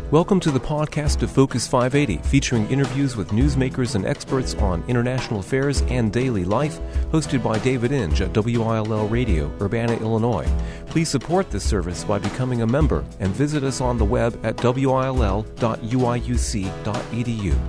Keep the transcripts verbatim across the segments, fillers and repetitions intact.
Welcome to the podcast of Focus five eighty, featuring interviews with newsmakers and experts on international affairs and daily life, hosted by David Inge at W I L L Radio, Urbana, Illinois. Please support this service by becoming a member and visit us on the web at w i l l dot u i u c dot e d u.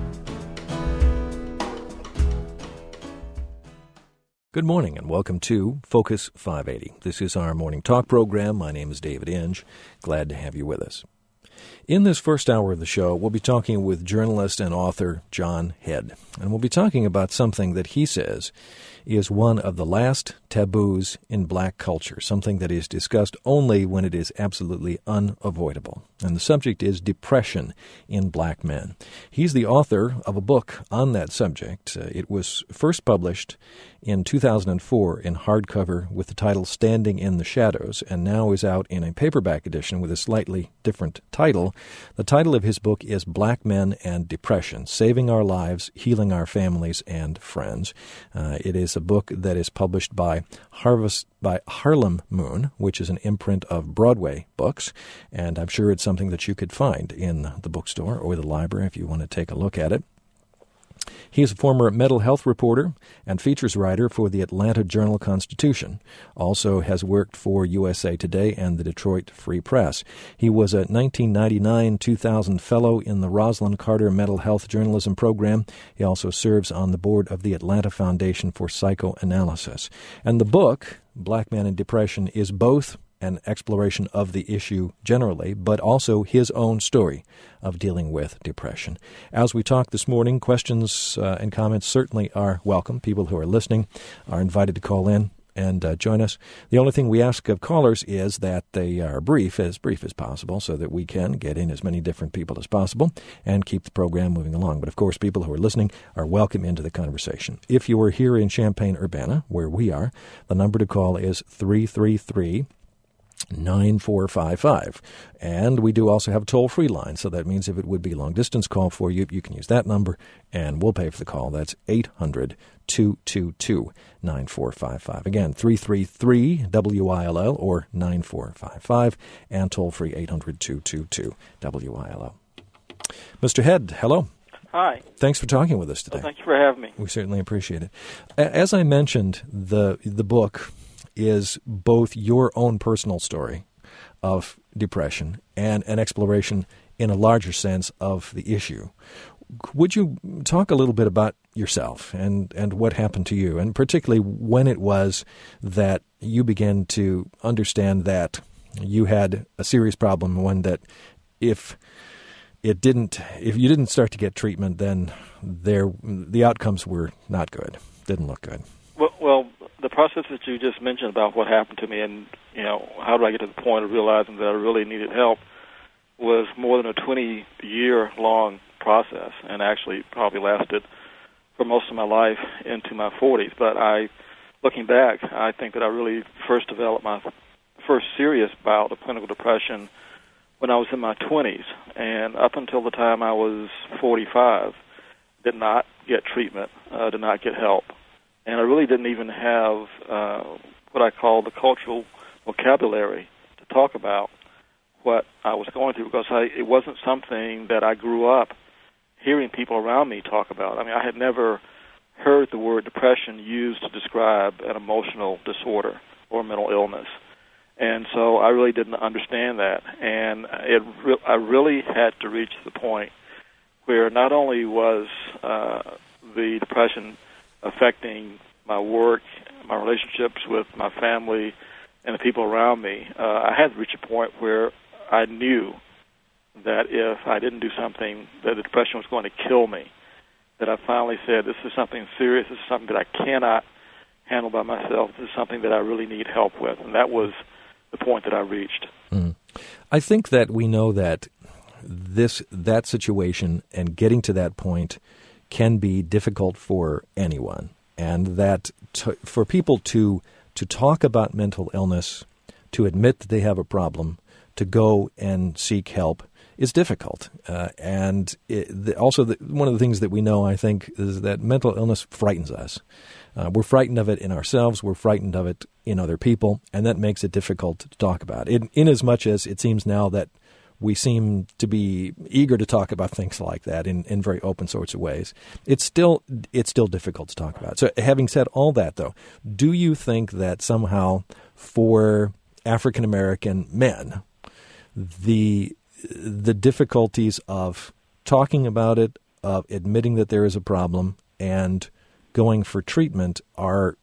Good morning and welcome to Focus five eighty. This is our morning talk program. My name is David Inge. Glad to have you with us. In this first hour of the show, we'll be talking with journalist and author John Head, and we'll be talking about something that he says is one of the last taboos in black culture, something that is discussed only when it is absolutely unavoidable. And the subject is depression in black men. He's the author of a book on that subject. Uh, it was first published in two thousand four in hardcover with the title Standing in the Shadows, and now is out in a paperback edition with a slightly different title. The title of his book is Black Men and Depression, Saving Our Lives, Healing Our Families and Friends. Uh, it is a book that is published by Harvest by Harlem Moon, which is an imprint of Broadway Books, and I'm sure it's something that you could find in the bookstore or the library if you want to take a look at it. He is a former mental health reporter and features writer for the Atlanta Journal-Constitution. Also has worked for U S A Today and the Detroit Free Press. He was a nineteen ninety-nine two thousand fellow in the Rosalind Carter Mental Health Journalism Program. He also serves on the board of the Atlanta Foundation for Psychoanalysis. And the book, Black Men and Depression, is both an exploration of the issue generally, but also his own story of dealing with depression. As we talk this morning, questions uh, and comments certainly are welcome. People who are listening are invited to call in and uh, join us. The only thing we ask of callers is that they are brief, as brief as possible, so that we can get in as many different people as possible and keep the program moving along. But of course, people who are listening are welcome into the conversation. If you are here in Champaign-Urbana, where we are, the number to call is three three three, nine four five five. And we do also have a toll-free line, so that means if it would be a long-distance call for you, you can use that number, and we'll pay for the call. That's eight hundred, two two two, nine four five five. Again, three three three, W I L L or nine four five five, and toll-free eight hundred, two two two, W I L L. Mister Head, hello. Hi. Thanks for talking with us today. Well, thank you for having me. We certainly appreciate it. As I mentioned, the the book is both your own personal story of depression and an exploration in a larger sense of the issue. Would you talk a little bit about yourself and, and what happened to you, and particularly when it was that you began to understand that you had a serious problem, one that if it didn't, if you didn't start to get treatment, then there the outcomes were not good, didn't look good? Well, well the process that you just mentioned about what happened to me and, you know, how do I get to the point of realizing that I really needed help was more than a twenty-year-long process, and actually probably lasted for most of my life into my forties. But I, looking back, I think that I really first developed my first serious bout of clinical depression when I was in my twenties, and up until the time I was forty-five, did not get treatment, uh, did not get help. And I really didn't even have uh, what I call the cultural vocabulary to talk about what I was going through, because I, it wasn't something that I grew up hearing people around me talk about. I mean, I had never heard the word depression used to describe an emotional disorder or mental illness. And so I really didn't understand that. And it re- I really had to reach the point where not only was uh, the depression affecting my work, my relationships with my family, and the people around me, uh, I had to reach a point where I knew that if I didn't do something, that the depression was going to kill me. That I finally said, this is something serious, this is something that I cannot handle by myself, this is something that I really need help with. And that was the point that I reached. Mm. I think that we know that this that situation and getting to that point can be difficult for anyone, and that to, for people to to talk about mental illness, to admit that they have a problem, to go and seek help is difficult. Uh, and it, the, also the, one of the things that we know, I think, is that mental illness frightens us. Uh, we're frightened of it in ourselves. We're frightened of it in other people, and that makes it difficult to talk about. In, in as much as it seems now that we seem to be eager to talk about things like that in, in very open sorts of ways. It's still it's still difficult to talk about. So having said all that, though, do you think that somehow for African American men, the the difficulties of talking about it, of admitting that there is a problem, and going for treatment are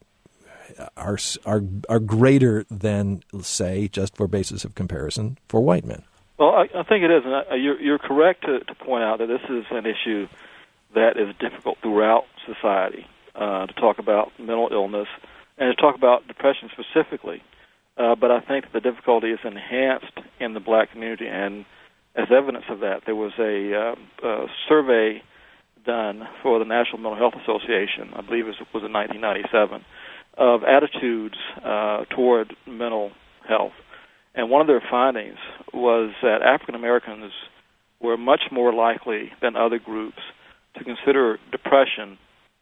are are are greater than, say, just for basis of comparison, for white men? Well, I, I think it is, and I, you're, you're correct to, to point out that this is an issue that is difficult throughout society, uh, to talk about mental illness and to talk about depression specifically. Uh, but I think the difficulty is enhanced in the black community, and as evidence of that, there was a, uh, a survey done for the National Mental Health Association, I believe it was in nineteen ninety-seven, of attitudes uh, toward mental health. And one of their findings was that African Americans were much more likely than other groups to consider depression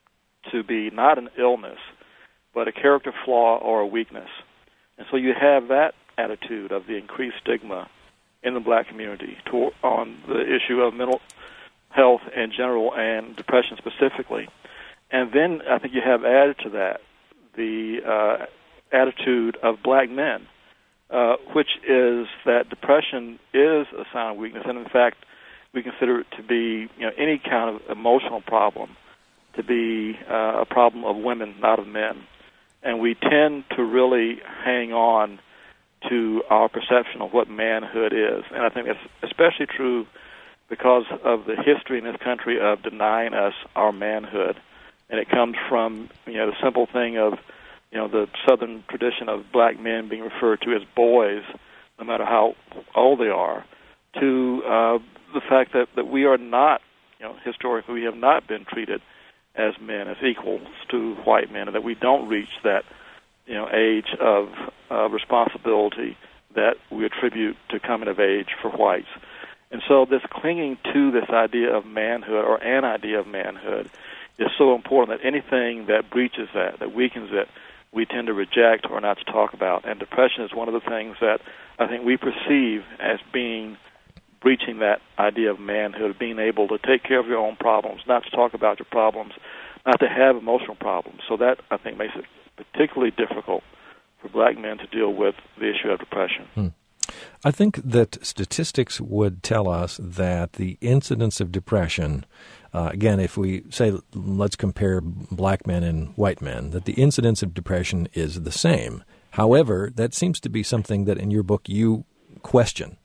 to be not an illness, but a character flaw or a weakness. And so you have that attitude of the increased stigma in the black community to, on the issue of mental health in general and depression specifically. And then I think you have added to that the uh, attitude of black men, uh, which is that depression is a sign of weakness, and in fact, we consider it to be, you know, any kind of emotional problem to be uh, a problem of women, not of men. And we tend to really hang on to our perception of what manhood is. And I think that's especially true because of the history in this country of denying us our manhood. And it comes from, you know, the simple thing of, you know, the Southern tradition of black men being referred to as boys, no matter how old they are, to uh, the fact that, that we are not, you know, historically we have not been treated as men, as equals to white men, and that we don't reach that, you know, age of uh, responsibility that we attribute to coming of age for whites. And so this clinging to this idea of manhood, or an idea of manhood, is so important that anything that breaches that, that weakens it, we tend to reject or not to talk about. And depression is one of the things that I think we perceive as being breaching that idea of manhood, being able to take care of your own problems, not to talk about your problems, not to have emotional problems. So that, I think, makes it particularly difficult for black men to deal with the issue of depression. Hmm. I think that statistics would tell us that the incidence of depression, uh, again, if we say, let's compare black men and white men, that the incidence of depression is the same. However, that seems to be something that in your book you question.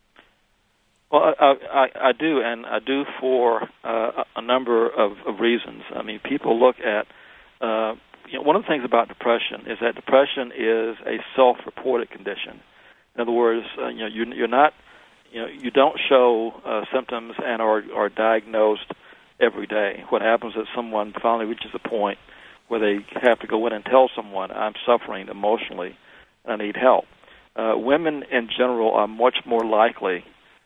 Well, I, I, I do, and I do for uh, a number of, of reasons. I mean, people look at, uh, you know, one of the things about depression is that depression is a self-reported condition. In other words, uh, you know, you, you're not, you know, you don't show uh, symptoms and are, are diagnosed every day. What happens is someone finally reaches a point where they have to go in and tell someone, I'm suffering emotionally, I need help. Uh, women in general are much more likely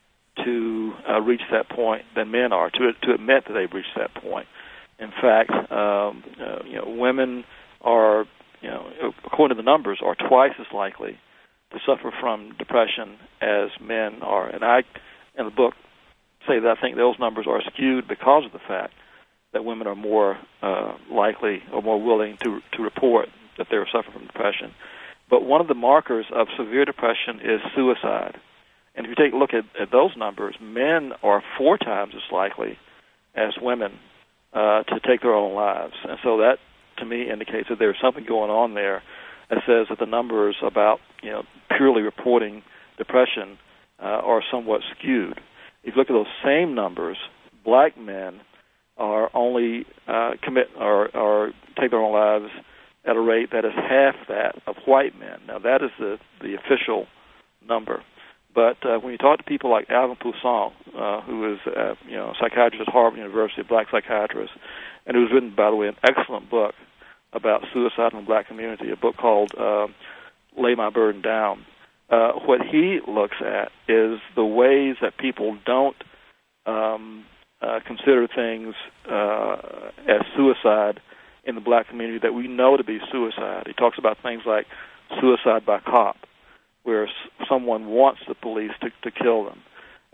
to uh, reach that point than men are, to to admit that they've reached that point. In fact, um, uh, you know, women are, you know, according to the numbers, are twice as likely to suffer from depression as men are. And I, in the book, say that I think those numbers are skewed because of the fact that women are more uh, likely or more willing to to report that they're suffering from depression. But one of the markers of severe depression is suicide. And if you take a look at, at those numbers, men are four times as likely as women uh, to take their own lives. And so that, to me, indicates that there's something going on there that says that the numbers about, you know, purely reporting depression uh, are somewhat skewed. If you look at those same numbers, black men are only uh, commit or, or take their own lives at a rate that is half that of white men. Now, that is the, the official number. But uh, when you talk to people like Alvin Poussaint, uh, who is uh, you know, a psychiatrist at Harvard University, a black psychiatrist, and who's written, by the way, an excellent book about suicide in the black community, a book called uh, Lay My Burden Down, uh, what he looks at is the ways that people don't um, uh, consider things uh, as suicide in the black community that we know to be suicide. He talks about things like suicide by cop, where someone wants the police to, to kill them.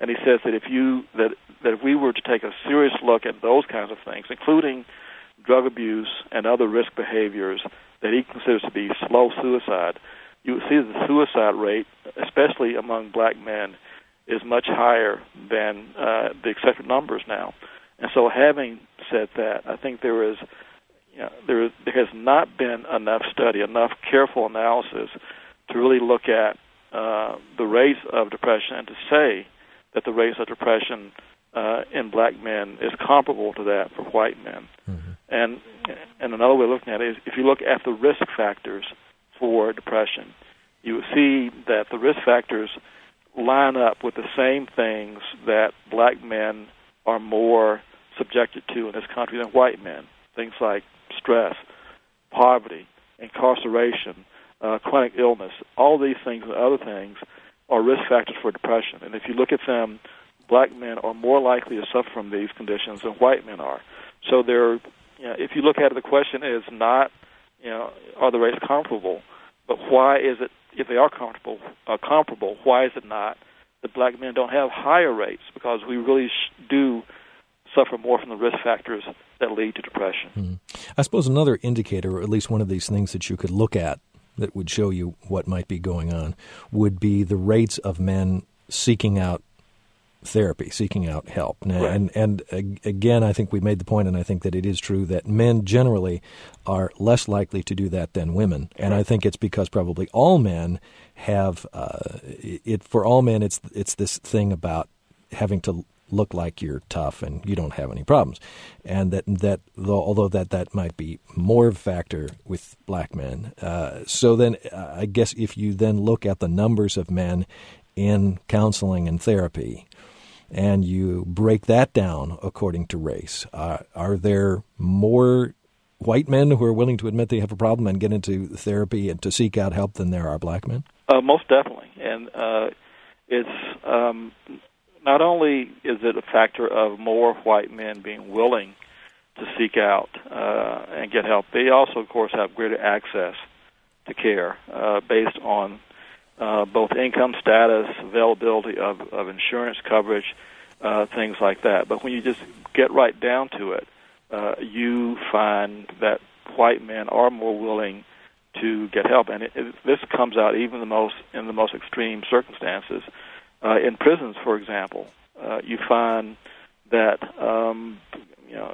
And he says that if you that that if we were to take a serious look at those kinds of things, including drug abuse and other risk behaviors that he considers to be slow suicide, you would see that the suicide rate, especially among black men, is much higher than uh, the accepted numbers now. And so, having said that, I think there is, you know, there is, there has not been enough study, enough careful analysis to really look at uh, the rates of depression and to say that the rates of depression uh, in black men is comparable to that for white men. Mm-hmm. And and another way of looking at it is if you look at the risk factors for depression, you will see that the risk factors line up with the same things that black men are more subjected to in this country than white men. Things like stress, poverty, incarceration, uh, chronic illness, all these things and other things are risk factors for depression. And if you look at them, black men are more likely to suffer from these conditions than white men are. So they're, you know, if you look at it, the question is not, you know, are the rates comparable, but why is it, if they are comparable, uh, comparable, why is it not that black men don't have higher rates? Because we really sh- do suffer more from the risk factors that lead to depression. Mm-hmm. I suppose another indicator, or at least one of these things that you could look at that would show you what might be going on, would be the rates of men seeking out therapy, seeking out help. Now, right. And and again, I think we made the point, and I think that it is true, that men generally are less likely to do that than women. And right. I think it's because probably all men have, uh, it for all men, it's it's this thing about having to look like you're tough and you don't have any problems. And that, that though, although that, that might be more of a factor with black men. Uh, so then uh, I guess if you then look at the numbers of men in counseling and therapy, and you break that down according to race, uh, are there more white men who are willing to admit they have a problem and get into therapy and to seek out help than there are black men? Uh, most definitely. And uh, it's um, not only is it a factor of more white men being willing to seek out uh, and get help, they also, of course, have greater access to care uh, based on Uh, both income status, availability of, of insurance coverage, uh, things like that. But when you just get right down to it, uh, you find that white men are more willing to get help, and it, it, this comes out even the most in the most extreme circumstances. Uh, in prisons, for example, uh, you find that um, you know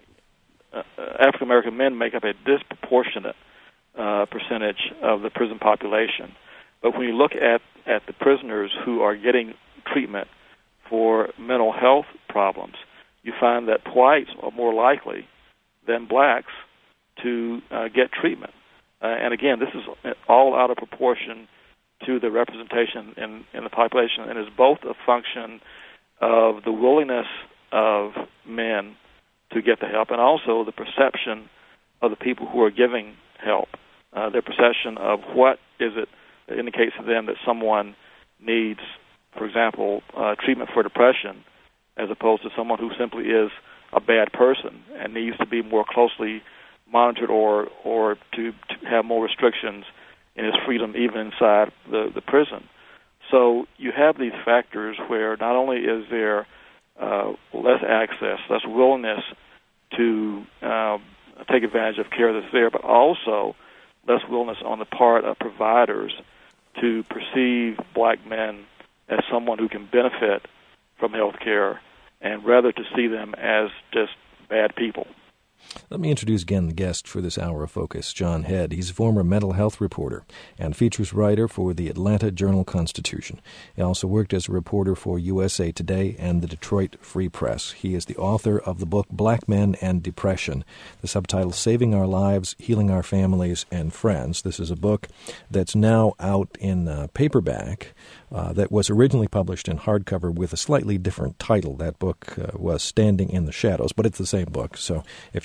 uh, African American men make up a disproportionate uh, percentage of the prison population. But when you look at, at the prisoners who are getting treatment for mental health problems, you find that whites are more likely than blacks to uh, get treatment. Uh, and again, this is all out of proportion to the representation in, in the population, and is both a function of the willingness of men to get the help and also the perception of the people who are giving help, uh, their perception of what is it that indicates to them that someone needs, for example, uh, treatment for depression, as opposed to someone who simply is a bad person and needs to be more closely monitored or or to, to have more restrictions in his freedom even inside the, the prison. So you have these factors where not only is there uh, less access, less willingness to uh, take advantage of care that's there, but also less willingness on the part of providers to perceive black men as someone who can benefit from health care, and rather to see them as just bad people. Let me introduce again the guest for this hour of Focus, John Head. He's a former mental health reporter and features writer for the Atlanta Journal-Constitution. He also worked as a reporter for U S A Today and the Detroit Free Press. He is the author of the book Black Men and Depression, the subtitle Saving Our Lives, Healing Our Families and Friends. This is a book that's now out in uh, paperback uh, that was originally published in hardcover with a slightly different title. That book uh, was Standing in the Shadows, but it's the same book. So if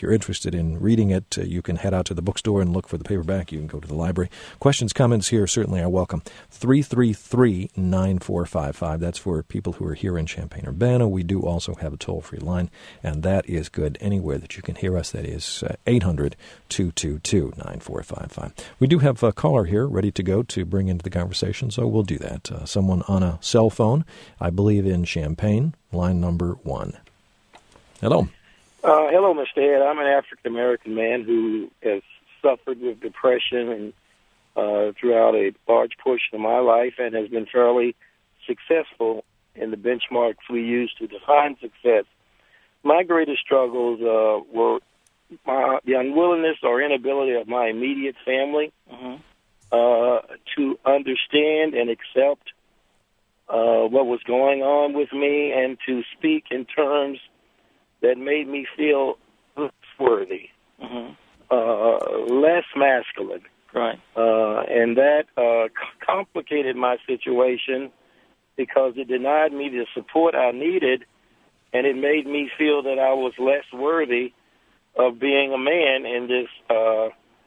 you're interested in reading it, uh, you can head out to the bookstore and look for the paperback. You can go to the library. Questions, comments here certainly are welcome. three three three, nine four five five. That's for people who are here in Champaign-Urbana. We do also have a toll-free line, and that is good anywhere that you can hear us. That is uh, eight hundred, two two two, nine four five five. We do have a caller here ready to go to bring into the conversation, so we'll do that. Uh, someone on a cell phone, I believe in Champaign, line number one. Hello. Uh, hello, Mister Ed. I'm an African-American man who has suffered with depression and uh, throughout a large portion of my life and has been fairly successful in the benchmarks we use to define success. My greatest struggles uh, were my, the unwillingness or inability of my immediate family mm-hmm. uh, to understand and accept uh, what was going on with me and to speak in terms that made me feel worthy, mm-hmm. uh, less masculine. Right. Uh, and that uh, c- complicated my situation because it denied me the support I needed, and it made me feel that I was less worthy of being a man in this uh,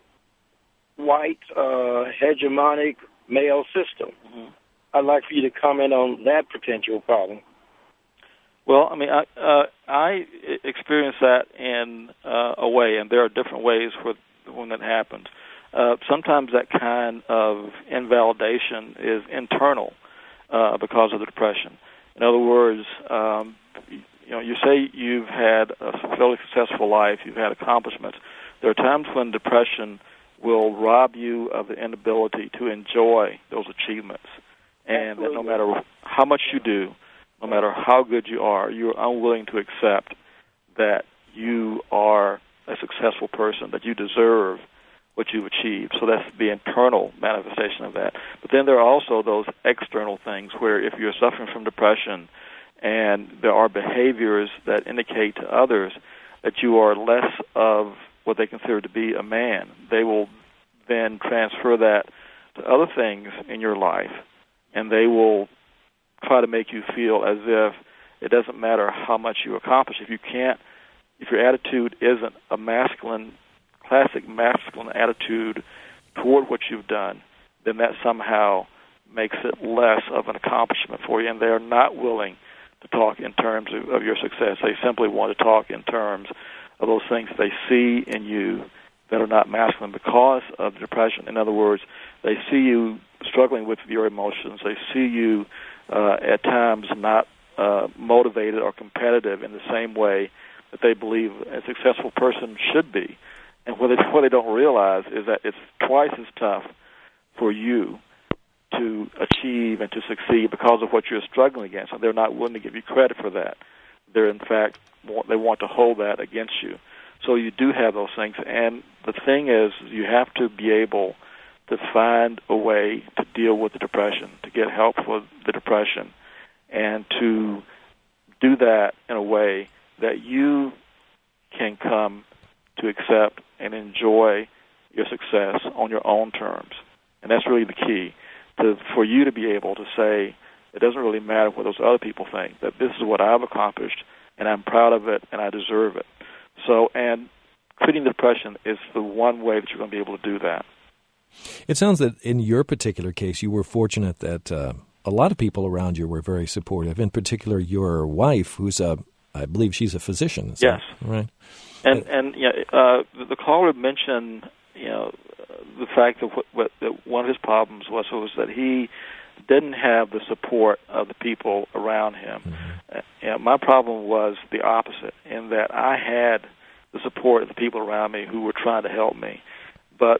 white, uh, hegemonic male system. Mm-hmm. I'd like for you to comment on that potential problem. Well, I mean, I, uh, I experienced that in uh, a way, and there are different ways for when that happens. Uh, sometimes that kind of invalidation is internal uh, because of the depression. In other words, um, you know, you say you've had a fairly successful life, you've had accomplishments. There are times when depression will rob you of the inability to enjoy those achievements, and that no matter how much you do, no matter how good you are, you're unwilling to accept that you are a successful person, that you deserve what you've achieved. So that's the internal manifestation of that. But then there are also those external things where if you're suffering from depression and there are behaviors that indicate to others that you are less of what they consider to be a man, they will then transfer that to other things in your life, and they will try to make you feel as if it doesn't matter how much you accomplish. If you can't, if your attitude isn't a masculine, classic masculine attitude toward what you've done, then that somehow makes it less of an accomplishment for you, and they're not willing to talk in terms of, of your success. They simply want to talk in terms of those things they see in you that are not masculine because of the depression. In other words, they see you struggling with your emotions. They see you Uh, at times not uh, motivated or competitive in the same way that they believe a successful person should be. And what they, what they don't realize is that it's twice as tough for you to achieve and to succeed because of what you're struggling against, and they're not willing to give you credit for that. They're, in fact, they want to hold that against you. So you do have those things, and the thing is you have to be able to find a way to deal with the depression, to get help for the depression, and to do that in a way that you can come to accept and enjoy your success on your own terms. And that's really the key, to, for you to be able to say, it doesn't really matter what those other people think, that this is what I've accomplished, and I'm proud of it, and I deserve it. So, and treating depression is the one way that you're going to be able to do that. It sounds that in your particular case, you were fortunate that uh, a lot of people around you were very supportive, in particular your wife, who's a, I believe she's a physician. Is yes. That right? And, and you know, uh, the caller mentioned, you know, the fact that, what, what, that one of his problems was, was that he didn't have the support of the people around him. Mm-hmm. Uh, you know, my problem was the opposite, in that I had the support of the people around me who were trying to help me. But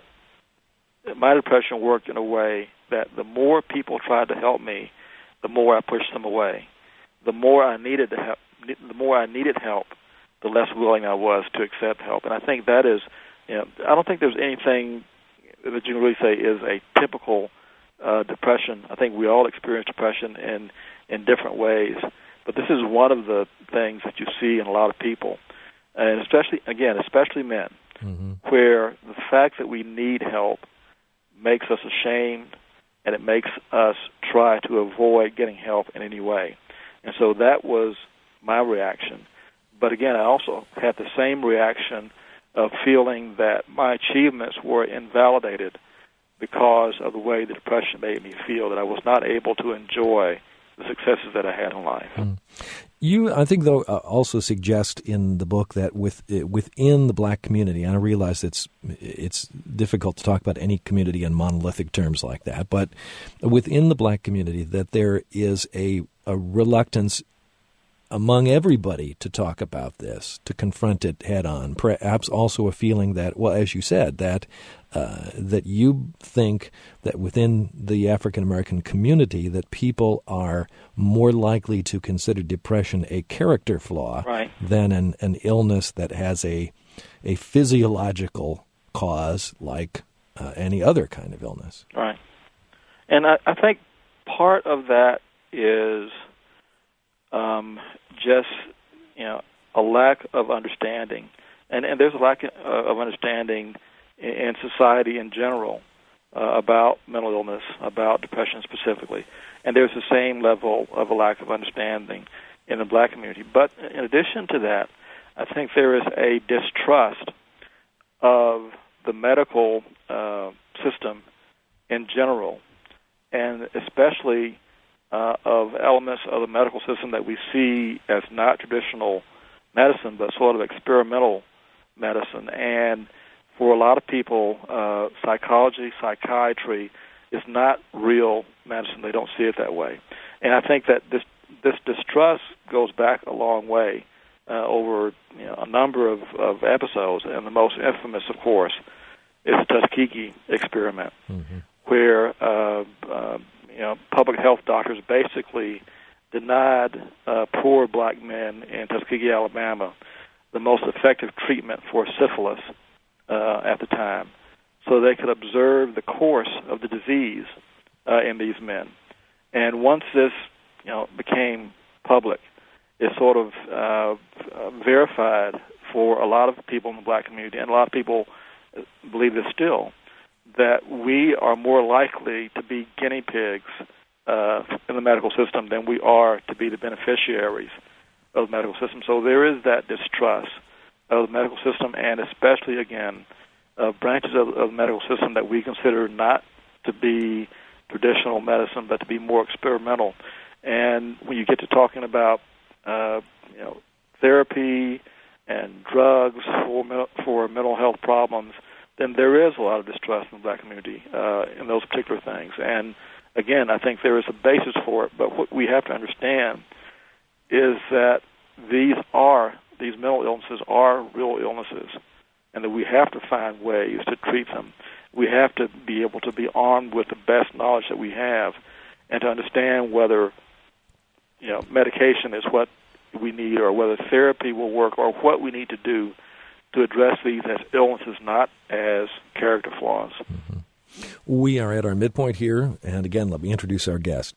my depression worked in a way that the more people tried to help me, the more I pushed them away. The more I needed to help, the more I needed help, the less willing I was to accept help. And I think that is, you know, I don't think there's anything that you can really say is a typical uh, depression. I think we all experience depression in in different ways, but this is one of the things that you see in a lot of people, and especially, again, especially men, mm-hmm. where the fact that we need help makes us ashamed, and it makes us try to avoid getting help in any way. And so that was my reaction. But again, I also had the same reaction of feeling that my achievements were invalidated because of the way the depression made me feel, that I was not able to enjoy the successes that I had in life. Mm. You, I think, though, uh, also suggest in the book that with uh, within the black community, and I realize it's it's difficult to talk about any community in monolithic terms like that, but within the black community, that there is a, a reluctance among everybody to talk about this, to confront it head on. Perhaps also a feeling that, well, as you said, that uh, that you think that within the African American community that people are more likely to consider depression a character flaw right. than an, an illness that has a a physiological cause like uh, any other kind of illness. Right. And I, I think part of that is Um, just, you know, a lack of understanding. And, and there's a lack of understanding in, in society in general uh, about mental illness, about depression specifically. And there's the same level of a lack of understanding in the black community. But in addition to that, I think there is a distrust of the medical uh, system in general, and especially Uh, of elements of the medical system that we see as not traditional medicine, but sort of experimental medicine. And for a lot of people, uh, psychology, psychiatry is not real medicine. They don't see it that way. And I think that this this distrust goes back a long way uh, over you know, a number of, of episodes, and the most infamous, of course, is the Tuskegee experiment, mm-hmm. where uh, uh, you know, public health doctors basically denied uh, poor black men in Tuskegee, Alabama, the most effective treatment for syphilis uh, at the time, so they could observe the course of the disease uh, in these men. And once this, you know, became public, it sort of uh, verified for a lot of people in the black community, and a lot of people believe this still, that we are more likely to be guinea pigs uh, in the medical system than we are to be the beneficiaries of the medical system. So there is that distrust of the medical system, and especially, again, uh, branches of, of the medical system that we consider not to be traditional medicine, but to be more experimental. And when you get to talking about, uh, you know, therapy and drugs for for mental health problems, then there is a lot of distrust in the black community uh, in those particular things. And, again, I think there is a basis for it, but what we have to understand is that these are, these mental illnesses are real illnesses, and that we have to find ways to treat them. We have to be able to be armed with the best knowledge that we have, and to understand whether, you know, medication is what we need, or whether therapy will work, or what we need to do to address these as illnesses, not as character flaws. Mm-hmm. We are at our midpoint here, and again, let me introduce our guest.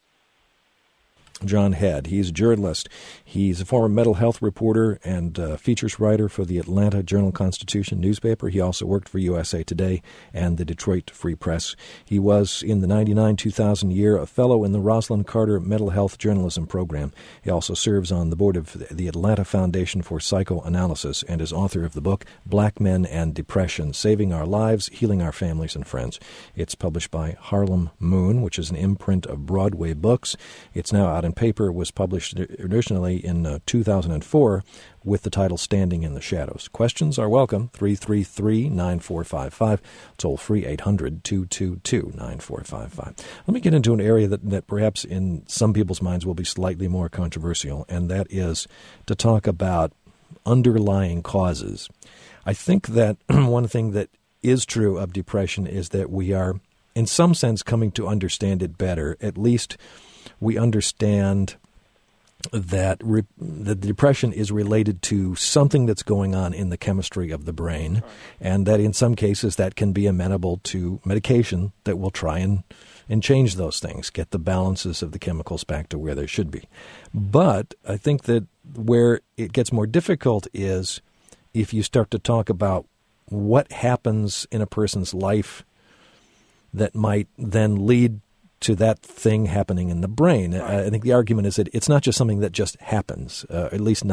John Head. He's a journalist. He's a former mental health reporter and uh, features writer for the Atlanta Journal-Constitution newspaper. He also worked for U S A Today and the Detroit Free Press. He was, in the ninety-nine two thousand year, a fellow in the Rosalind Carter Mental Health Journalism Program. He also serves on the board of the Atlanta Foundation for Psychoanalysis and is author of the book Black Men and Depression, Saving Our Lives, Healing Our Families and Friends. It's published by Harlem Moon, which is an imprint of Broadway Books. It's now out in paper, was published originally in uh, two thousand four with the title Standing in the Shadows. Questions are welcome. three three three, nine four five five. Toll free eight hundred, two two two, nine four five five. Let me get into an area that, that perhaps in some people's minds will be slightly more controversial, and that is to talk about underlying causes. I think that one thing that is true of depression is that we are, in some sense, coming to understand it better. At least we understand that re- that depression is related to something that's going on in the chemistry of the brain, right, and that in some cases that can be amenable to medication that will try and, and change those things, get the balances of the chemicals back to where they should be. But I think that where it gets more difficult is if you start to talk about what happens in a person's life that might then lead to that thing happening in the brain. Right. I think the argument is that it's not just something that just happens, uh, at least not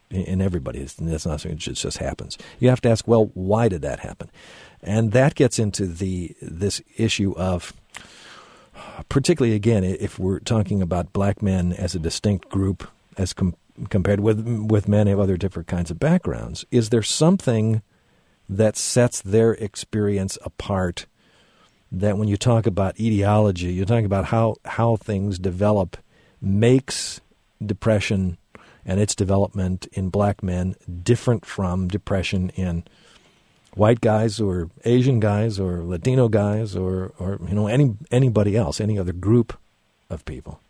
in everybody. It's, that's not something that just happens. You have to ask, well, why did that happen? And that gets into the this issue of, particularly, again, if we're talking about black men as a distinct group as com- compared with with men of other different kinds of backgrounds, is there something that sets their experience apart, that when you talk about etiology, you're talking about how, how things develop, makes depression and its development in black men different from depression in white guys or Asian guys or Latino guys or, or you know, any anybody else, any other group of people?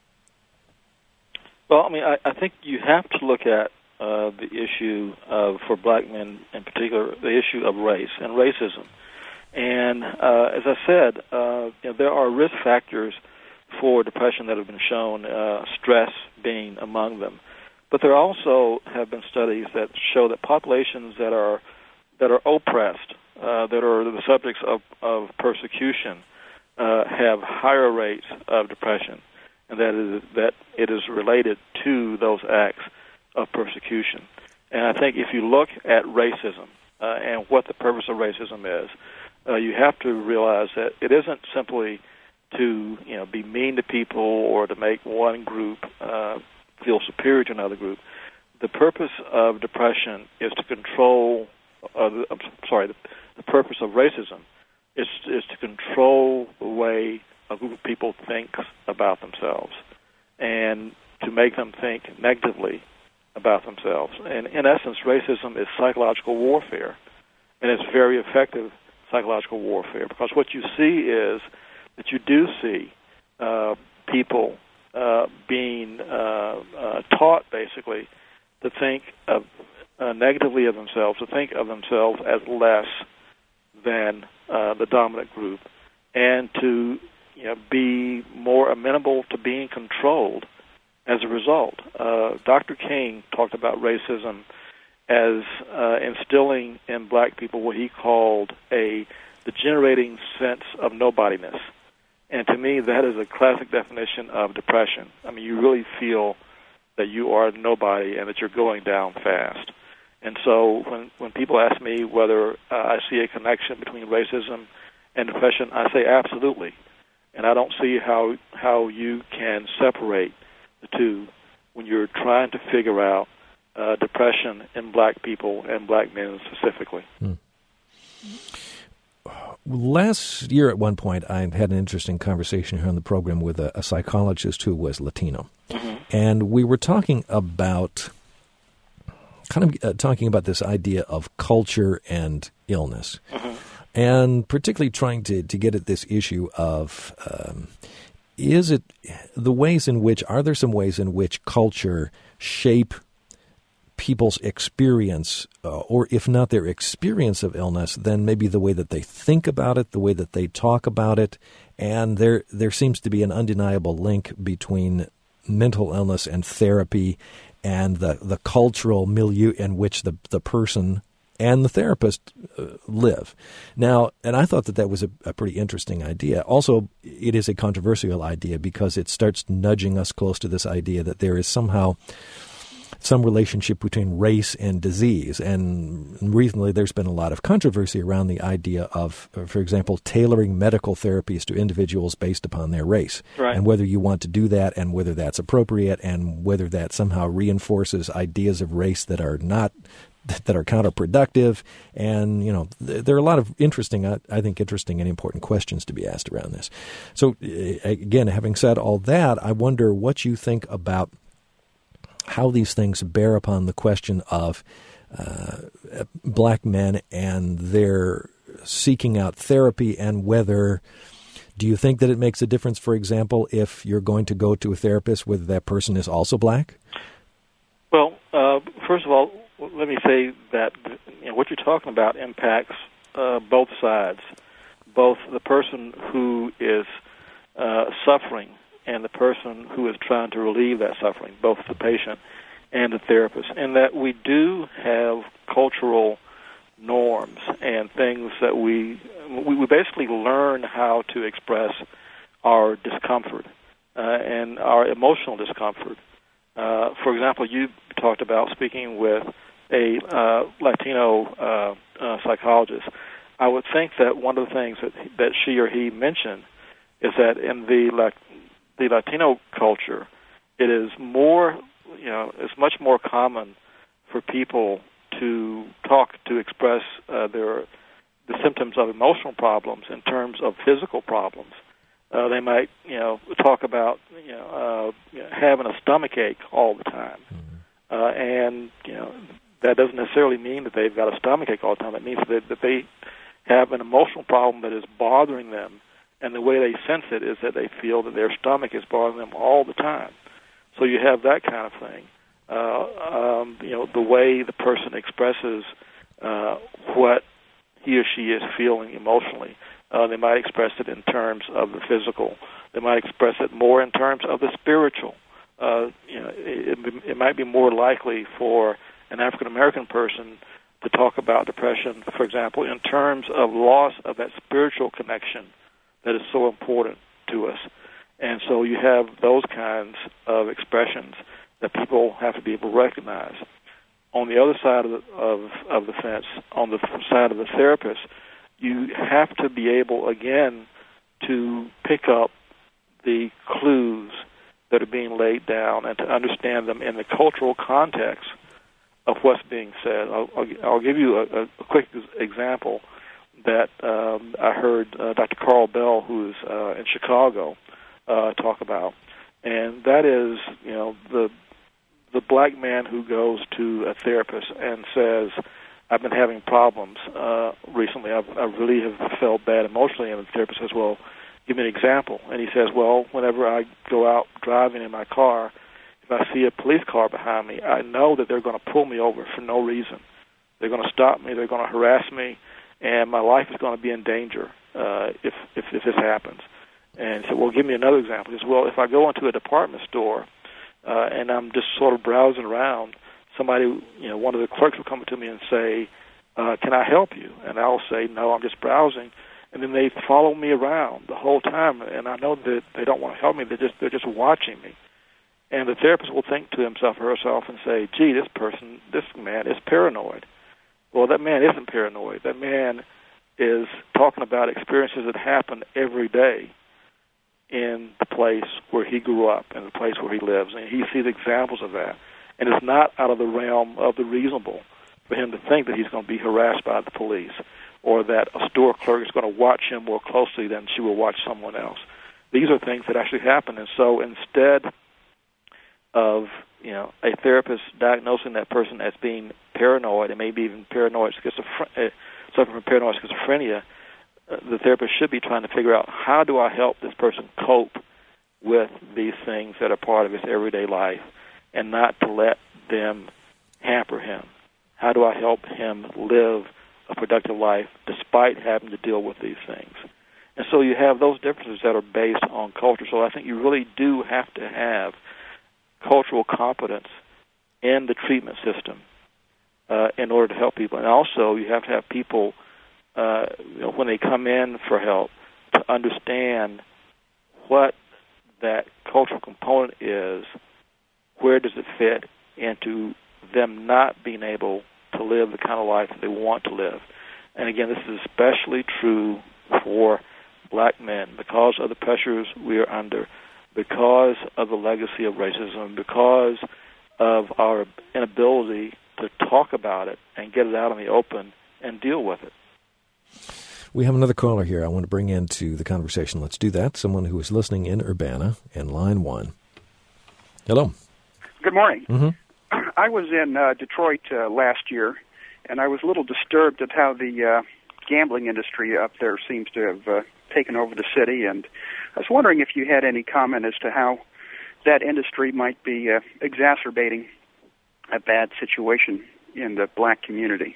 Well, I mean, I, I think you have to look at uh, the issue of, for black men in particular, the issue of race and racism. And uh, as I said, uh, you know, there are risk factors for depression that have been shown, uh, stress being among them. But there also have been studies that show that populations that are that are oppressed, uh, that are the subjects of, of persecution, uh, have higher rates of depression, and that is that it is related to those acts of persecution. And I think if you look at racism uh, and what the purpose of racism is, uh, you have to realize that it isn't simply to you know be mean to people or to make one group uh, feel superior to another group. The purpose of depression is to control. Uh, the, I'm sorry. The, the purpose of racism is is to control the way a group of people thinks about themselves, and to make them think negatively about themselves. And in essence, racism is psychological warfare, and it's very effective psychological warfare, because what you see is that you do see uh, people uh, being uh, uh, taught, basically, to think of, uh, negatively of themselves, to think of themselves as less than uh, the dominant group, and to you know, be more amenable to being controlled as a result. Uh, Doctor King talked about racism as uh, instilling in black people what he called a degenerating sense of nobodiness. And to me, that is a classic definition of depression. I mean, you really feel that you are nobody and that you're going down fast. And so when, when people ask me whether uh, I see a connection between racism and depression, I say absolutely. And I don't see how how you can separate the two when you're trying to figure out uh, depression in black people and black men specifically. Hmm. Last year at one point, I had an interesting conversation here on the program with a, a psychologist who was Latino. Mm-hmm. And we were talking about, kind of uh, talking about this idea of culture and illness. Mm-hmm. And particularly trying to, to get at this issue of, um, is it the ways in which, are there some ways in which culture shape people's experience, uh, or if not their experience of illness, then maybe the way that they think about it, the way that they talk about it, and there there seems to be an undeniable link between mental illness and therapy and the, the cultural milieu in which the, the person and the therapist uh, live. Now, and I thought that that was a, a pretty interesting idea. Also, it is a controversial idea because it starts nudging us close to this idea that there is somehow some relationship between race and disease. And recently there's been a lot of controversy around the idea of, for example, tailoring medical therapies to individuals based upon their race. Right. And whether you want to do that and whether that's appropriate and whether that somehow reinforces ideas of race that are not that are counterproductive. And, you know, th- there are a lot of interesting, I, I think, interesting and important questions to be asked around this. So, uh, again, having said all that, I wonder what you think about how these things bear upon the question of uh, black men and their seeking out therapy, and whether, do you think that it makes a difference, for example, if you're going to go to a therapist, whether that person is also black? Well, uh, first of all, let me say that you know, what you're talking about impacts uh, both sides, both the person who is uh, suffering and the person who is trying to relieve that suffering, both the patient and the therapist, and that we do have cultural norms and things that we we basically learn how to express our discomfort uh, and our emotional discomfort. Uh, for example, you talked about speaking with a uh, Latino uh, uh, psychologist, I would think that one of the things that that she or he mentioned is that in the the Latino culture, it is more, you know, it's much more common for people to talk, to express uh, their the symptoms of emotional problems in terms of physical problems. Uh, they might, you know, talk about, you know, uh, you know, having a stomach ache all the time, mm-hmm. uh, and you know that doesn't necessarily mean that they've got a stomach ache all the time. It means that, that they have an emotional problem that is bothering them, and the way they sense it is that they feel that their stomach is bothering them all the time. So you have that kind of thing. Uh, um, you know, the way the person expresses uh, what he or she is feeling emotionally. Uh, they might express it in terms of the physical. They might express it more in terms of the spiritual. Uh, you know, it, it might be more likely for an African American person to talk about depression, for example, in terms of loss of that spiritual connection that is so important to us. And so you have those kinds of expressions that people have to be able to recognize. On the other side of the, of, of the fence, on the side of the therapist, you have to be able, again, to pick up the clues that are being laid down and to understand them in the cultural context of what's being said. I'll, I'll, I'll give you a, a quick example that um, I heard uh, Doctor Carl Bell, who is uh, in Chicago, uh, talk about, and that is, you know, the the black man who goes to a therapist and says, I've been having problems uh, recently. I've, I really have felt bad emotionally. And the therapist says, well, give me an example. And he says, well, whenever I go out driving in my car, if I see a police car behind me, I know that they're going to pull me over for no reason. They're going to stop me. They're going to harass me, and my life is going to be in danger uh, if, if if this happens. And he said, well, give me another example. He says, well, if I go into a department store uh, and I'm just sort of browsing around, somebody, you know, one of the clerks will come to me and say, uh, can I help you? And I'll say, no, I'm just browsing. And then they follow me around the whole time, and I know that they don't want to help me. They're just they're just watching me. And the therapist will think to himself or herself and say, gee, this person, this man is paranoid. Well, that man isn't paranoid. That man is talking about experiences that happen every day in the place where he grew up, in the place where he lives, and he sees examples of that. And it's not out of the realm of the reasonable for him to think that he's going to be harassed by the police or that a store clerk is going to watch him more closely than she will watch someone else. These are things that actually happen. And so instead of, you know, a therapist diagnosing that person as being paranoid and maybe even paranoid schizophrenia, uh, suffering from paranoid schizophrenia, uh, the therapist should be trying to figure out, how do I help this person cope with these things that are part of his everyday life and not to let them hamper him? How do I help him live a productive life despite having to deal with these things? And so you have those differences that are based on culture. So I think you really do have to have cultural competence in the treatment system uh, in order to help people. And also you have to have people, uh, you know, when they come in for help, to understand what that cultural component is, where does it fit into them not being able to live the kind of life that they want to live. And again, this is especially true for black men because of the pressures we are under, because of the legacy of racism, because of our inability to talk about it and get it out in the open and deal with it. We have another caller here I want to bring into the conversation. Let's do that. Someone who is listening in Urbana in line one. Hello. Good morning. Mm-hmm. I was in uh, Detroit uh, last year, and I was a little disturbed at how the uh, gambling industry up there seems to have uh, taken over the city, and I was wondering if you had any comment as to how that industry might be uh, exacerbating a bad situation in the black community.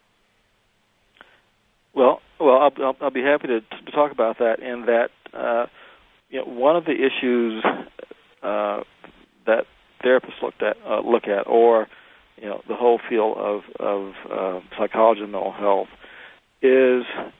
Well, well, I'll, I'll, I'll be happy to, to talk about that. In that, uh, you know, one of the issues uh, that therapists looked at, uh, look at, or you know, the whole field of of uh, psychology and mental health, is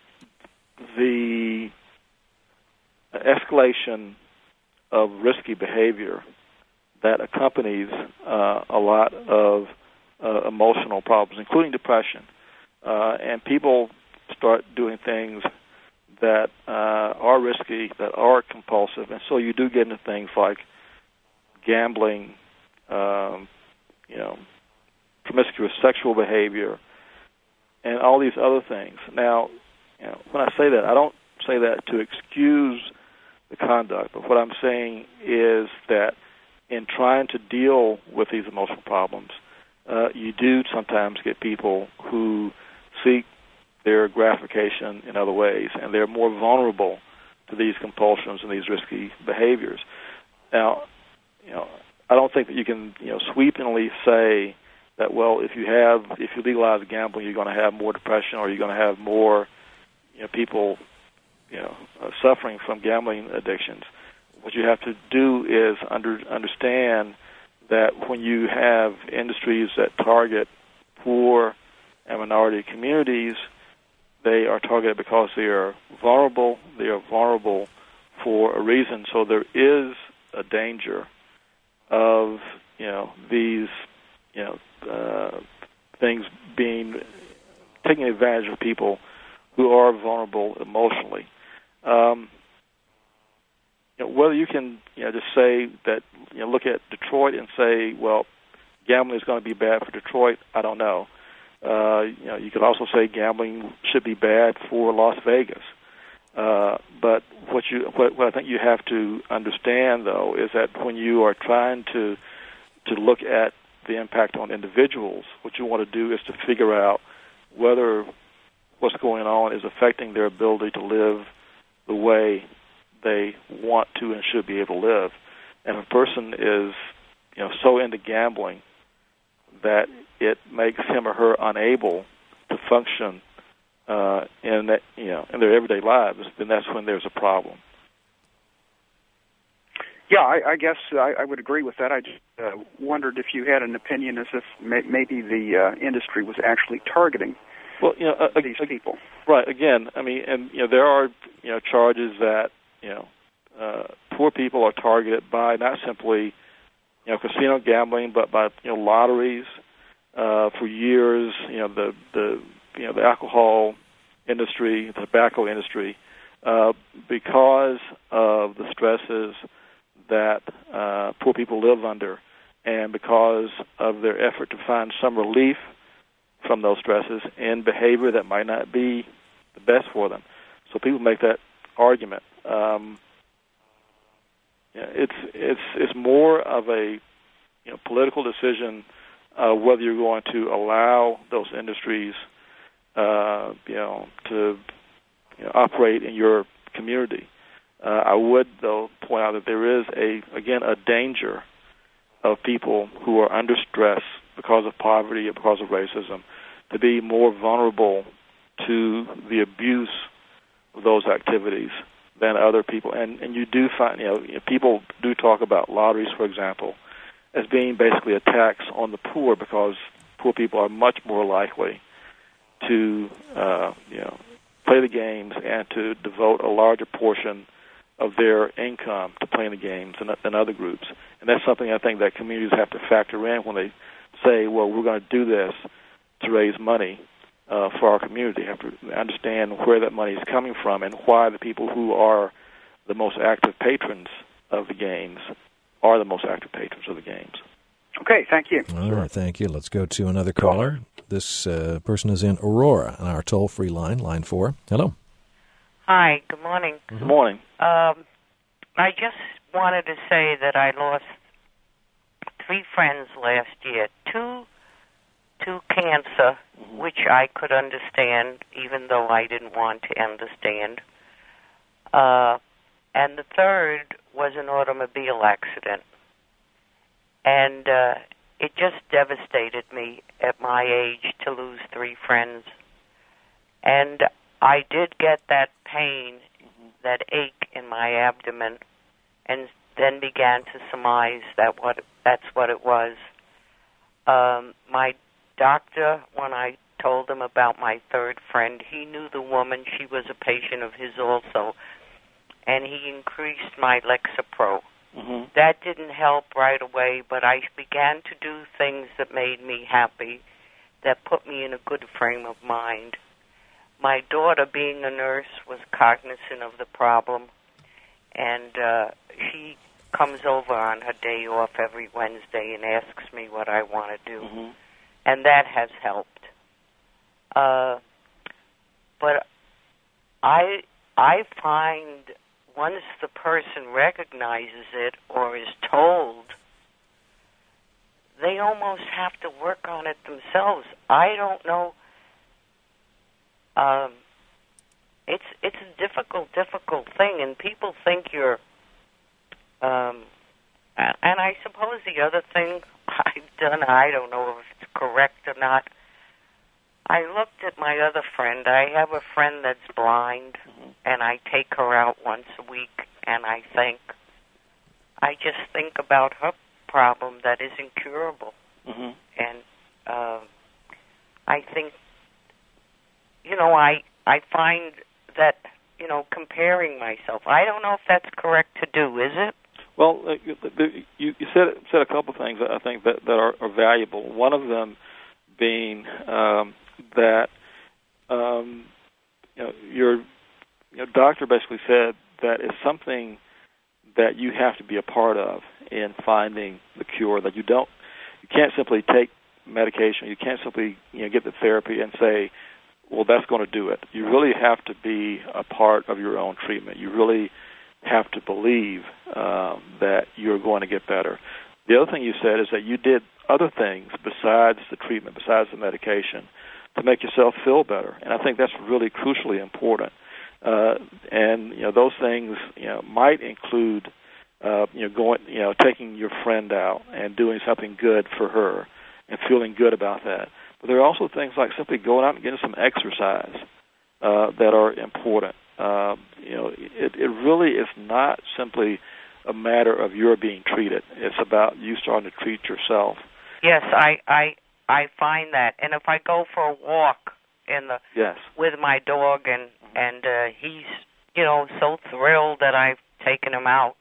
the escalation of risky behavior that accompanies uh, a lot of uh, emotional problems, including depression. Uh, and people start doing things that uh, are risky, that are compulsive, and so you do get into things like gambling, um, you know, promiscuous sexual behavior, and all these other things. Now, you know, when I say that, I don't say that to excuse the conduct, but what I'm saying is that in trying to deal with these emotional problems, uh, you do sometimes get people who seek their gratification in other ways, and they're more vulnerable to these compulsions and these risky behaviors. Now, you know, I don't think that you can, you know, sweepingly say that, well, if you have, if you legalize gambling, you're going to have more depression, or you're going to have more, you know, people, you know, uh, suffering from gambling addictions. What you have to do is under, understand that when you have industries that target poor and minority communities, they are targeted because they are vulnerable. They are vulnerable for a reason. So there is a danger of, you know, these, you know, uh, things being taking advantage of people who are vulnerable emotionally. Um, you know, whether you can, you know, just say that, you know, look at Detroit and say, well, gambling is going to be bad for Detroit, I don't know. Uh, you know, you could also say gambling should be bad for Las Vegas. Uh, but what you, what, what I think you have to understand, though, is that when you are trying to to look at the impact on individuals, what you want to do is to figure out whether what's going on is affecting their ability to live the way they want to and should be able to live. And if a person is, you know, so into gambling that it makes him or her unable to function uh, in that, you know, in their everyday lives, then that's when there's a problem. Yeah, I, I guess I, I would agree with that. I just uh, wondered if you had an opinion as if may, maybe the uh, industry was actually targeting well, you know, uh, these uh, people. Right. Again, I mean, and you know, there are, you know, charges that, you know, uh, poor people are targeted by not simply, you know, casino gambling, but by, you know, lotteries. Uh, for years, you know, the the you know the alcohol industry, the tobacco industry, uh, because of the stresses that uh, poor people live under, and because of their effort to find some relief from those stresses in behavior that might not be the best for them. So people make that argument. Um, yeah, it's it's it's more of a, you know, political decision. Uh, whether you're going to allow those industries, uh, you know, to, you know, operate in your community. Uh, I would, though, point out that there is a, again, a danger of people who are under stress because of poverty or because of racism to be more vulnerable to the abuse of those activities than other people. And and you do find, you know, you know people do talk about lotteries, for example, as being basically a tax on the poor, because poor people are much more likely to, uh, you know, play the games and to devote a larger portion of their income to playing the games than, than other groups. And that's something I think that communities have to factor in when they say, well, we're going to do this to raise money uh, for our community. You have to understand where that money is coming from and why the people who are the most active patrons of the games are the most active patrons of the games. Okay, thank you. All right, thank you. Let's go to another caller. This uh, person is in Aurora on our toll-free line, line four. Hello. Hi, good morning. Good morning. Um, I just wanted to say that I lost three friends last year. Two to cancer, which I could understand, even though I didn't want to understand. Uh, and the third was an automobile accident. And uh, it just devastated me at my age to lose three friends. And I did get that pain, that ache in my abdomen, and then began to surmise that what that's what it was. Um, my doctor, when I told him about my third friend, he knew the woman. She was a patient of his also, and he increased my Lexapro. Mm-hmm. That didn't help right away, but I began to do things that made me happy, that put me in a good frame of mind. My daughter, being a nurse, was cognizant of the problem, and uh, she comes over on her day off every Wednesday and asks me what I want to do, mm-hmm. and that has helped. Uh, but I I find once the person recognizes it or is told, they almost have to work on it themselves. I don't know. Um, it's it's a difficult, difficult thing, and people think you're. Um, and I suppose the other thing I've done, I don't know if it's correct or not. I looked at my other friend. I have a friend that's blind, mm-hmm. and I take her out once a week, and I think, I just think about her problem that is incurable. Mm-hmm. And uh, I think, you know, I I find that, you know, comparing myself, I don't know if that's correct to do, is it? Well, uh, you, you said said a couple of things I think that, that are, are valuable. One of them being um, that um, you know, your you know, doctor basically said that it's something that you have to be a part of in finding the cure. That you don't, you can't simply take medication. You can't simply you know get the therapy and say, well, that's going to do it. You really have to be a part of your own treatment. You really have to believe um, that you're going to get better. The other thing you said is that you did other things besides the treatment, besides the medication, to make yourself feel better, and I think that's really crucially important. Uh, and you know, those things you know might include uh, you know going you know taking your friend out and doing something good for her and feeling good about that. But there are also things like simply going out and getting some exercise uh, that are important. Uh, you know, it, it really is not simply a matter of your being treated. It's about you starting to treat yourself. Yes, I, I, I find that. And if I go for a walk in the yes. with my dog, and mm-hmm. and uh, he's you know so thrilled that I've taken him out,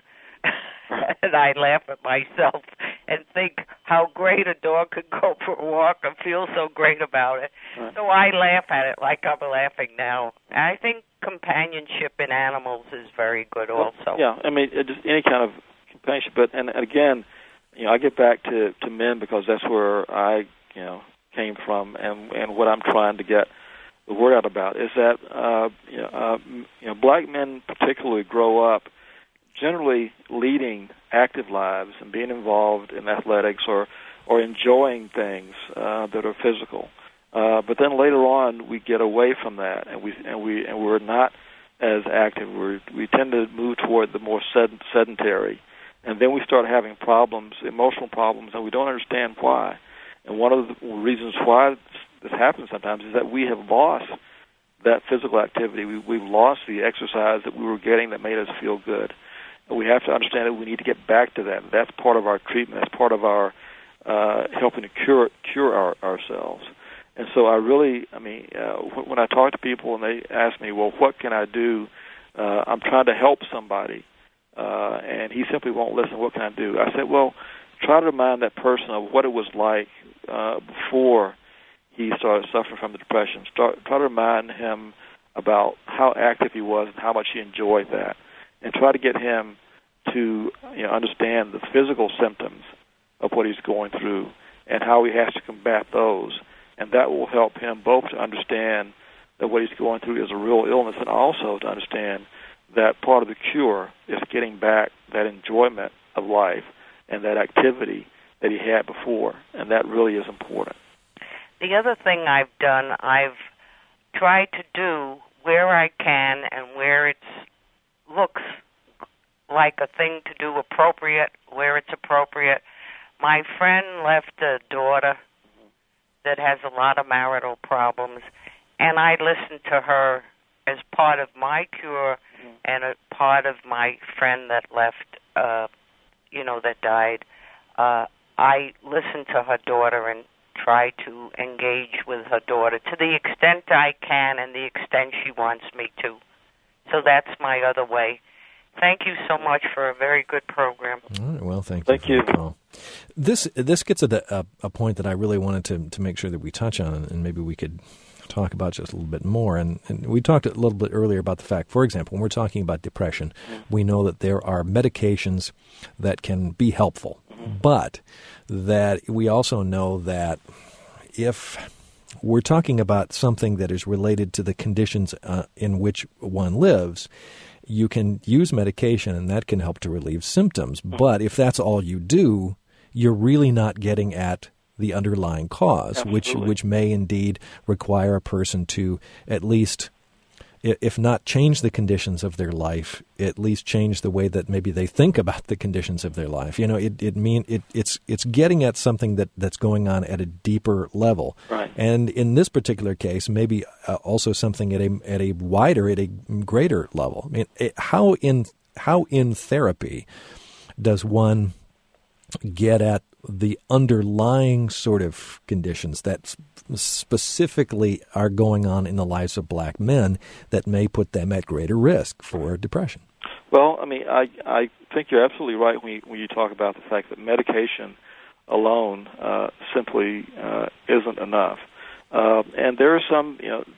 and I laugh at myself and think how great a dog could go for a walk and feel so great about it. Right. So I laugh at it like I'm laughing now. And I think companionship in animals is very good also. Well, yeah, I mean, it just any kind of companionship. But and, and again, you know, I get back to, to men because that's where I you know came from, and and what I'm trying to get the word out about is that uh, you know uh, you know black men particularly grow up generally leading active lives and being involved in athletics or, or enjoying things uh, that are physical. Uh, but then later on, we get away from that, and we and we and we're not as active. We we tend to move toward the more sed- sedentary, and then we start having problems, emotional problems, and we don't understand why. And one of the reasons why this happens sometimes is that we have lost that physical activity. We, we've lost the exercise that we were getting that made us feel good. We have to understand that we need to get back to that. That's part of our treatment. That's part of our uh, helping to cure cure our, ourselves. And so I really, I mean, uh, when I talk to people and they ask me, well, what can I do? Uh, I'm trying to help somebody, uh, and he simply won't listen. What can I do? I said, well, try to remind that person of what it was like uh, before he started suffering from the depression. Start, try to remind him about how active he was and how much he enjoyed that. And try to get him to you know, understand the physical symptoms of what he's going through and how he has to combat those. And that will help him both to understand that what he's going through is a real illness, and also to understand that part of the cure is getting back that enjoyment of life and that activity that he had before. And that really is important. The other thing I've done, I've tried to do where I can and where it's looks like a thing to do appropriate, where it's appropriate. My friend left a daughter that has a lot of marital problems, and I listened to her as part of my cure mm-hmm. and a part of my friend that left, uh, you know, that died. Uh, I listened to her daughter and try to engage with her daughter to the extent I can and the extent she wants me to. So that's my other way. Thank you so much for a very good program. All right, well, thank you. Thank for you. the call. This this gets at a, a, a point that I really wanted to to make sure that we touch on, and maybe we could talk about just a little bit more. And, and we talked a little bit earlier about the fact, for example, when we're talking about depression, mm-hmm. we know that there are medications that can be helpful, mm-hmm. but that we also know that if we're talking about something that is related to the conditions uh, in which one lives, you can use medication and that can help to relieve symptoms. Mm-hmm. But if that's all you do, you're really not getting at the underlying cause, Absolutely. which which may indeed require a person to at least, if not change the conditions of their life, at least change the way that maybe they think about the conditions of their life. You know, it it mean it it's it's getting at something that, that's going on at a deeper level. Right. And in this particular case, maybe uh, also something at a at a wider, at a greater level. I mean, it, how in how in therapy does one get at the underlying sort of conditions that specifically are going on in the lives of black men that may put them at greater risk for depression? Well, I mean, I I think you're absolutely right when you, when you talk about the fact that medication alone uh, simply uh, isn't enough. Uh, and there are some, you know,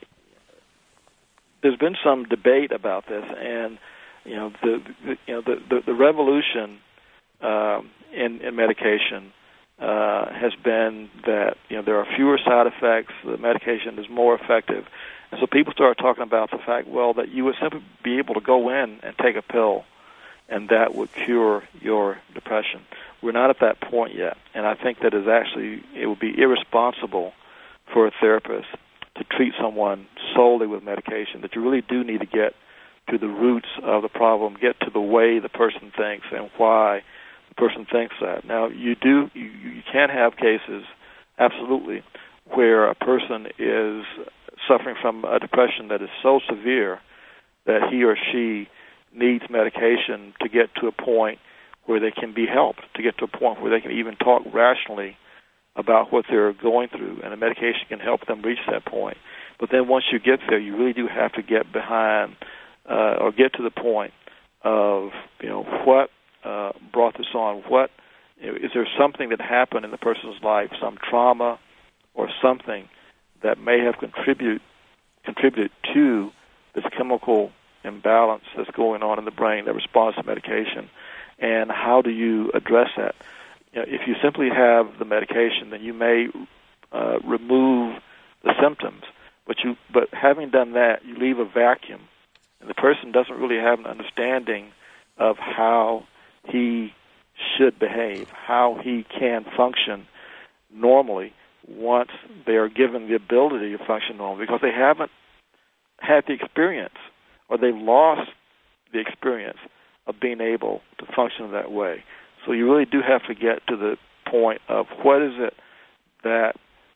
there's been some debate about this, and you know, the, the you know the the, the revolution um, in, in medication uh, has been that you know there are fewer side effects. The medication is more effective. And so people start talking about the fact, well, that you would simply be able to go in and take a pill, and that would cure your depression. We're not at that point yet, and I think that is actually, it would be irresponsible for a therapist to treat someone solely with medication, that you really do need to get to the roots of the problem, get to the way the person thinks and why the person thinks that. Now, you do, you, you can have cases, absolutely, where a person is suffering from a depression that is so severe that he or she needs medication to get to a point where they can be helped, to get to a point where they can even talk rationally about what they're going through, and the medication can help them reach that point. But then once you get there, you really do have to get behind uh, or get to the point of, you know, what uh, brought this on. What, you know, is there something that happened in the person's life, some trauma or something that may have contribute, contributed to this chemical imbalance that's going on in the brain that responds to medication, and how do you address that? You know, if you simply have the medication, then you may uh, remove the symptoms, but you but having done that, you leave a vacuum, and the person doesn't really have an understanding of how he should behave, how he can function normally once they are given the ability to function normally, because they haven't had the experience, or they've lost the experience of being able to function that way. So you really do have to get to the point of what is it that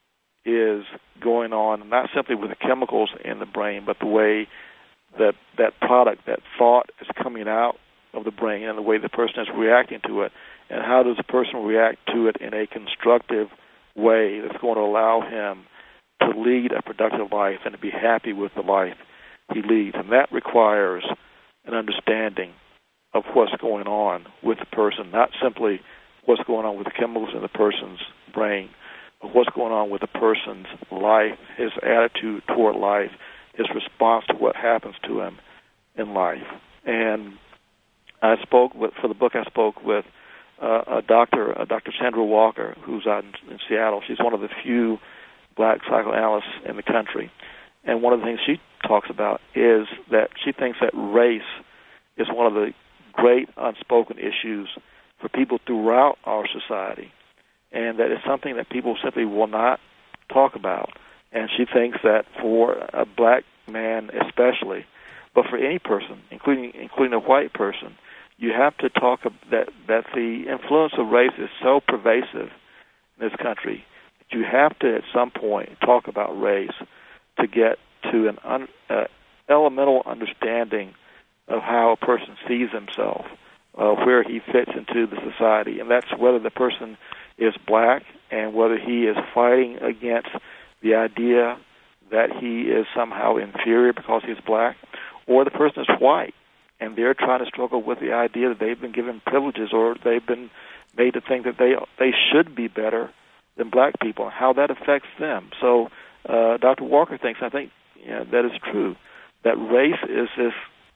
is going on, not simply with the chemicals in the brain, but the way that that product, that thought is coming out of the brain and the way the person is reacting to it, and how does the person react to it in a constructive way that's going to allow him to lead a productive life and to be happy with the life he leads. And that requires an understanding of what's going on with the person, not simply what's going on with the chemicals in the person's brain, but what's going on with the person's life, his attitude toward life, his response to what happens to him in life. And I spoke with, for the book I spoke with uh, a doctor, uh, Doctor Sandra Walker, who's out in, in Seattle. She's one of the few black psychoanalysts in the country. And one of the things she talks about is that she thinks that race is one of the great unspoken issues for people throughout our society, and that it's something that people simply will not talk about. And she thinks that for a black man especially, but for any person, including including a white person, you have to talk that that the influence of race is so pervasive in this country that you have to at some point talk about race to get to an un, uh, elemental understanding of how a person sees himself, uh, where he fits into the society, and that's whether the person is black and whether he is fighting against the idea that he is somehow inferior because he's black, or the person is white and they're trying to struggle with the idea that they've been given privileges or they've been made to think that they they should be better than black people, and how that affects them. So uh, Doctor Walker thinks, I think you know, that is true, that race is this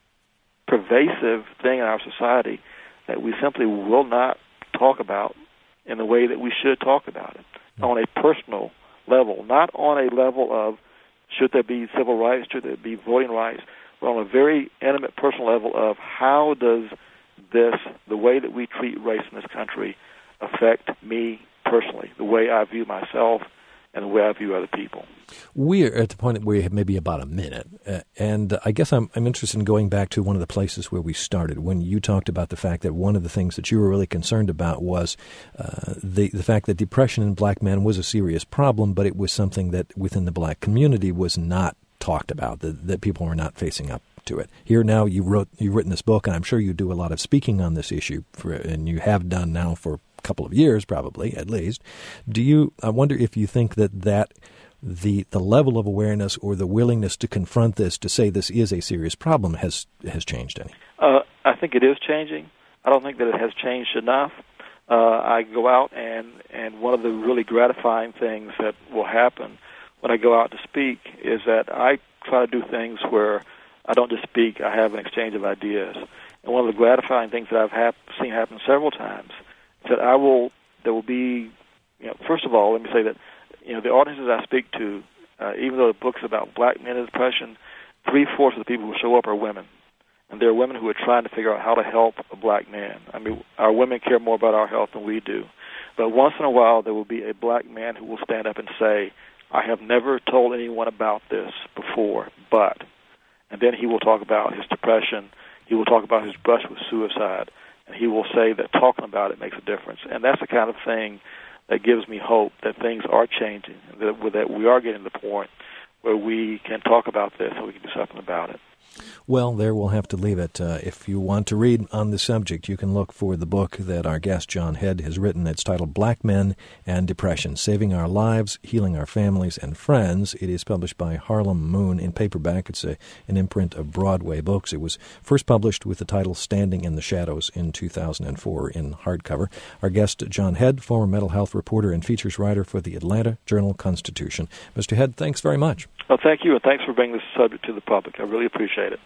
pervasive thing in our society that we simply will not talk about in the way that we should talk about it, on a personal level, not on a level of should there be civil rights, should there be voting rights, but on a very intimate personal level of how does this, the way that we treat race in this country, affect me personally, the way I view myself and the way I view other people. We are at the point where we have maybe about a minute, uh, and I guess I'm, I'm interested in going back to one of the places where we started, when you talked about the fact that one of the things that you were really concerned about was uh, the, the fact that depression in black men was a serious problem, but it was something that within the black community was not talked about, that, that people were not facing up to it. Here now you wrote, you've written this book, and I'm sure you do a lot of speaking on this issue, for, and you have done now for couple of years, probably, at least. Do you, I wonder if you think that, that the the level of awareness or the willingness to confront this, to say this is a serious problem, has has changed any? Uh, I think it is changing. I don't think that it has changed enough. Uh, I go out, and, and one of the really gratifying things that will happen when I go out to speak is that I try to do things where I don't just speak, I have an exchange of ideas. And one of the gratifying things that I've hap- seen happen several times that I will, there will be, you know, first of all, let me say that, you know, the audiences I speak to, uh, even though the book's about black men in depression, three-fourths of the people who show up are women. And they're women who are trying to figure out how to help a black man. I mean, our women care more about our health than we do. But once in a while, there will be a black man who will stand up and say, I have never told anyone about this before, but, and then he will talk about his depression, he will talk about his brush with suicide, and he will say that talking about it makes a difference. And that's the kind of thing that gives me hope that things are changing, that, that we are getting to the point where we can talk about this and we can do something about it. Well, there we'll have to leave it. Uh, if you want to read on the subject, you can look for the book that our guest John Head has written. It's titled Black Men and Depression, Saving Our Lives, Healing Our Families and Friends. It is published by Harlem Moon in paperback. It's a, an imprint of Broadway Books. It was first published with the title Standing in the Shadows in two thousand four in hardcover. Our guest John Head, former mental health reporter and features writer for the Atlanta Journal-Constitution. Mister Head, thanks very much. Well, thank you, and thanks for bringing this subject to the public. I really appreciate it.